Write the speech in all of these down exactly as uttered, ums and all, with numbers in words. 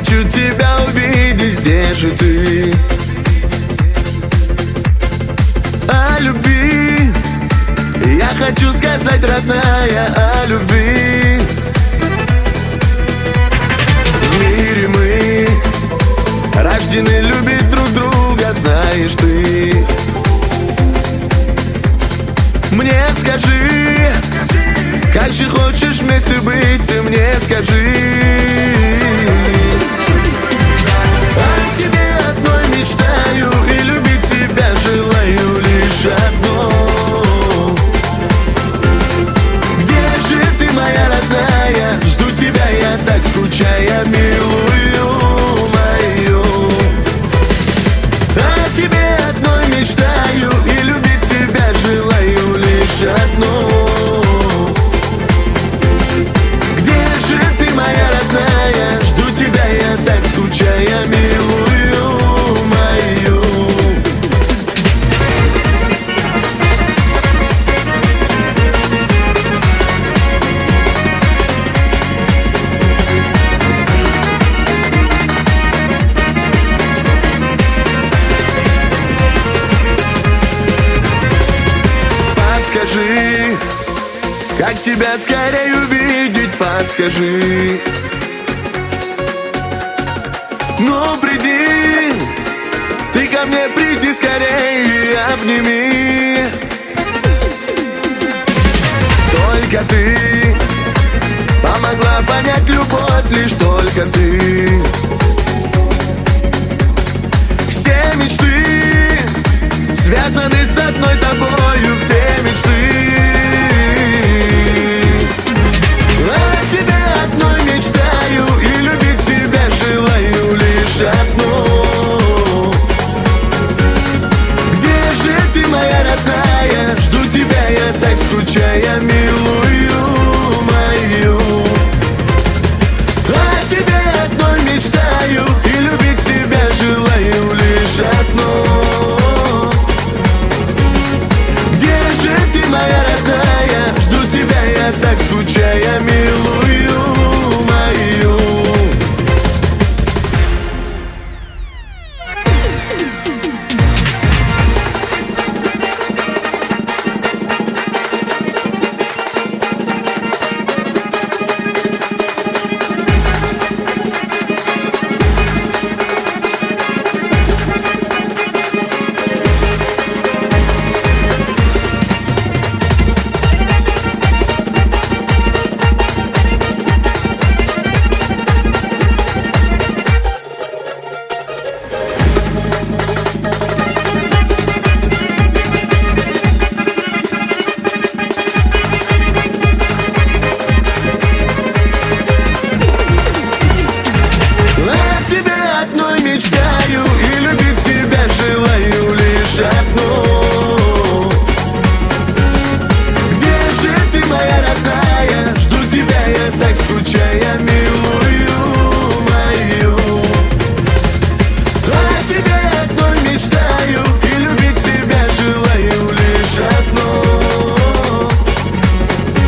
хочу тебя увидеть, где же ты? О любви я хочу сказать, родная, о любви. В мире мы рождены любить друг друга, знаешь ты. Мне скажи, как же хочешь вместе быть, ты мне скажи. О тебе одной мечтаю и любить тебя желаю лишь одно. Где же ты, моя родная? Жду тебя я так, скучая, милую мою. О тебе одной мечтаю и любить тебя желаю лишь одно. Где же ты, моя родная? Жду тебя я так, скучая, милую мою. Подскажи, как тебя скорее увидеть, подскажи. Ну приди, ты ко мне приди скорее и обними. Только ты помогла понять любовь, лишь только ты. Все мечты связаны с одной тобою, все мечты. О тебе одной мечтаю и любить тебя желаю лишь одно. Где же ты, моя родная? Жду тебя я так, скучая, милую мою. О тебе одной мечтаю и любить тебя желаю лишь одно. Где же ты, моя родная? Жду тебя я так, скучая, милую мою.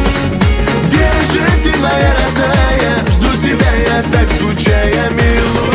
Так скучая, милую.